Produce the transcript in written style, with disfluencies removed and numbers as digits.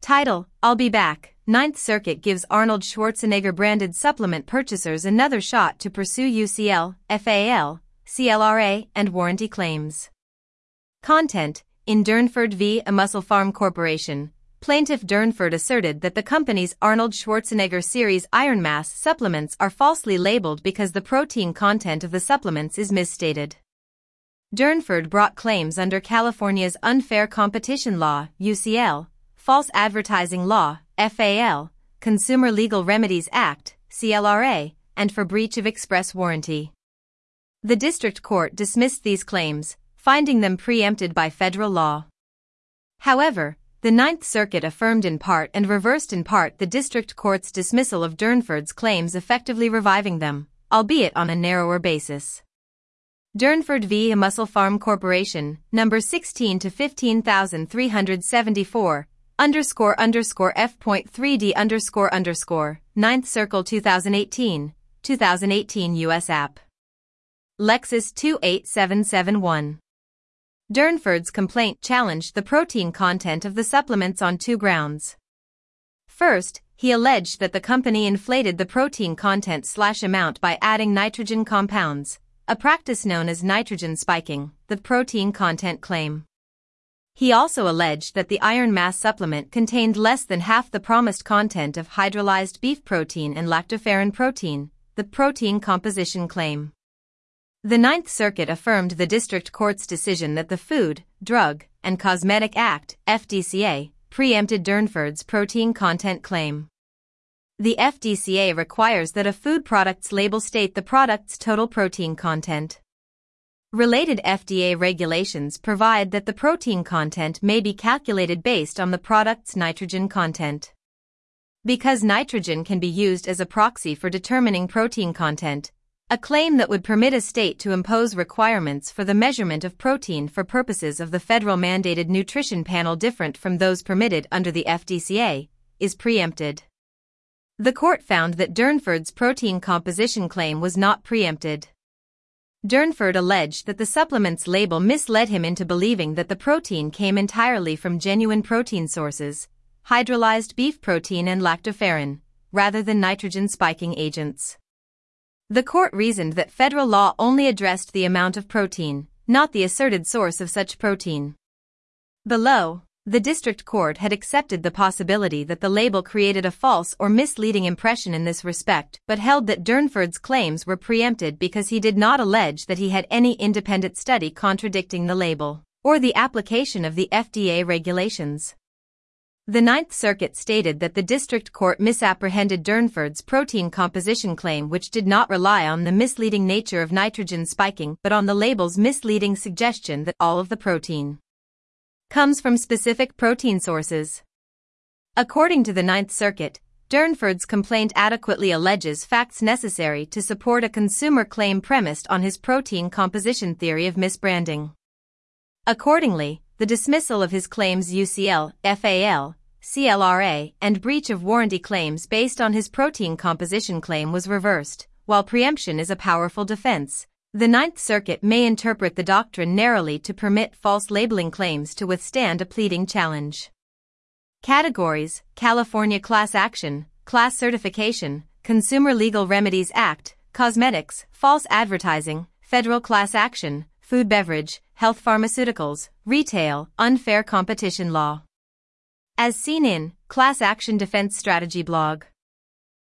Title: I'll Be Back. Ninth Circuit gives Arnold Schwarzenegger branded supplement purchasers another shot to pursue UCL, FAL, CLRA, and warranty claims. Content: In Durnford v. A MusclePharm Corporation, plaintiff Durnford asserted that the company's Arnold Schwarzenegger series Iron Mass supplements are falsely labeled because the protein content of the supplements is misstated. Durnford brought claims under California's Unfair Competition Law, UCL, False Advertising Law, FAL, Consumer Legal Remedies Act, CLRA, and for breach of express warranty. The district court dismissed these claims, finding them preempted by federal law. However, the Ninth Circuit affirmed in part and reversed in part the district court's dismissal of Durnford's claims, effectively reviving them, albeit on a narrower basis. Durnford v. A MusclePharm Corporation, number 16 to 15374, F.3D_, Ninth Circle 2018 US App. Lexus 28771. Durnford's complaint challenged the protein content of the supplements on two grounds. First, he alleged that the company inflated the protein content/amount by adding nitrogen compounds, a practice known as nitrogen spiking, the protein content claim. He also alleged that the Iron Mass supplement contained less than half the promised content of hydrolyzed beef protein and lactoferrin protein, the protein composition claim. The Ninth Circuit affirmed the district court's decision that the Food, Drug, and Cosmetic Act, FDCA, preempted Durnford's protein content claim. The FDCA requires that a food product's label state the product's total protein content. Related FDA regulations provide that the protein content may be calculated based on the product's nitrogen content. Because nitrogen can be used as a proxy for determining protein content, a claim that would permit a state to impose requirements for the measurement of protein for purposes of the federal mandated nutrition panel different from those permitted under the FDCA, is preempted. The court found that Durnford's protein composition claim was not preempted. Durnford alleged that the supplement's label misled him into believing that the protein came entirely from genuine protein sources, hydrolyzed beef protein and lactoferrin, rather than nitrogen spiking agents. The court reasoned that federal law only addressed the amount of protein, not the asserted source of such protein. Below, the district court had accepted the possibility that the label created a false or misleading impression in this respect, but held that Durnford's claims were preempted because he did not allege that he had any independent study contradicting the label, or the application of the FDA regulations. The Ninth Circuit stated that the district court misapprehended Durnford's protein composition claim, which did not rely on the misleading nature of nitrogen spiking but on the label's misleading suggestion that all of the protein comes from specific protein sources. According to the Ninth Circuit, Durnford's complaint adequately alleges facts necessary to support a consumer claim premised on his protein composition theory of misbranding. Accordingly, the dismissal of his claims UCL, FAL, CLRA, and breach of warranty claims based on his protein composition claim was reversed. While preemption is a powerful defense, the Ninth Circuit may interpret the doctrine narrowly to permit false labeling claims to withstand a pleading challenge. Categories: California Class Action, Class Certification, Consumer Legal Remedies Act, Cosmetics, False Advertising, Federal Class Action, Food Beverage, Health Pharmaceuticals, Retail, Unfair Competition Law. As seen in Class Action Defense Strategy blog.